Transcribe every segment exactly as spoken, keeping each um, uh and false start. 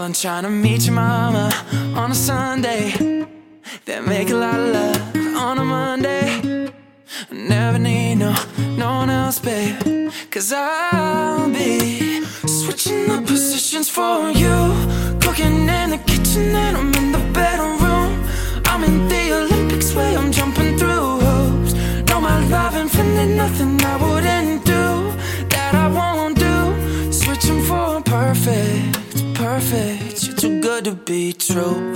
I'm trying to meet your mama on a Sunday, then make a lot of love on a Monday. Never need no, no one else, babe, cause I'll be switching the positions for you. Cooking in the kitchen and I'm in the bedroom. I'm in the Olympics where I'm jumping through hoops. No, my love infinite, nothing I wouldn't do that I won't do. Switching for perfect, perfect. You're too good to be true.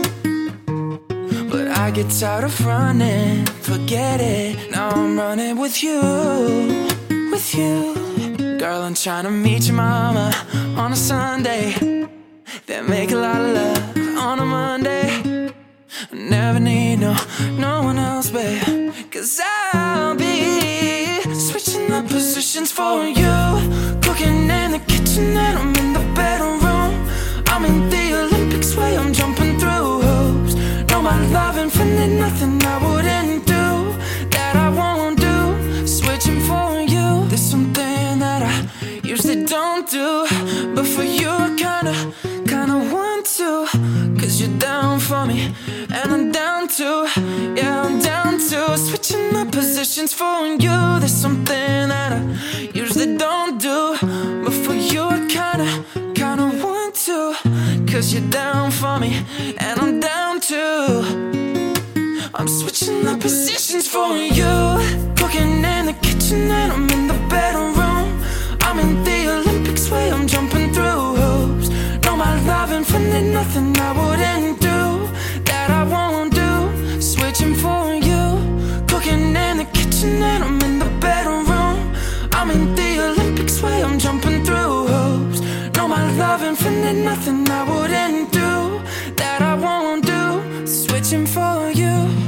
But I get tired of running, forget it. Now I'm running with you, with you. Girl, I'm trying to meet your mama on a Sunday, then make a lot of love on a Monday. Never need no, no one else, babe, cause I'll be switching the positions for you. Cooking in the kitchen and I'm in the bedroom. I'm in the Olympics where I'm jumping through hoops. No, my love infinite, nothing I wouldn't do that I won't do. Switching for you, there's something that I usually don't do, but for you I kinda, kinda want to. Cause you're down for me, and I'm down too. Yeah, I'm down too. Switching the positions for you, there's something that I usually don't do, but for you I kinda, kinda want to. Cause you're down for me, and I'm down too. I'm switching the positions for you. Cooking in the kitchen and I'm in the bedroom. I'm in the Olympics where I'm jumping through hoops. No, my love infinite, nothing I wouldn't do that I won't do. Switching for you. Cooking in the kitchen and I'm in the bedroom. I'm in the Olympics where I'm jumping through hoops. No, my love infinite, nothing I wouldn't do that I won't do. Switching for you.